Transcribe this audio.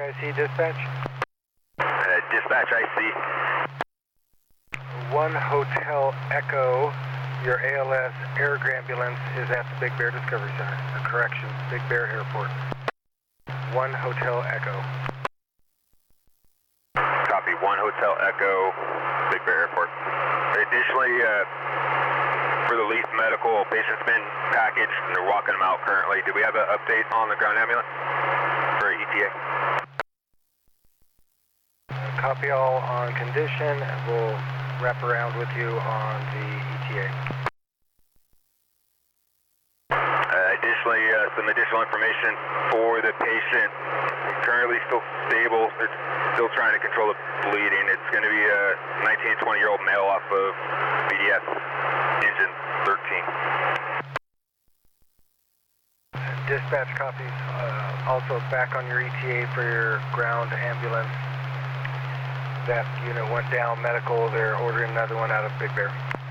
IC dispatch. Dispatch IC. 1 Hotel Echo, your ALS air ambulance is at the Big Bear Discovery Center. Corrections, Big Bear Airport. 1 Hotel Echo. Copy, 1 Hotel Echo, Big Bear Airport. Additionally, for the least medical, patient's been packaged and they're walking them out currently. Do we have an update on the ground ambulance for ETA? Copy all on condition, and we'll wrap around with you on the ETA. Additionally, some additional information for the patient. Currently still stable. They're still trying to control the bleeding. It's going to be a 19 to 20-year-old male off of BDS engine 13. Dispatch copies. Also back on your ETA for your ground ambulance. That unit went down medical. They're ordering another one out of Big Bear.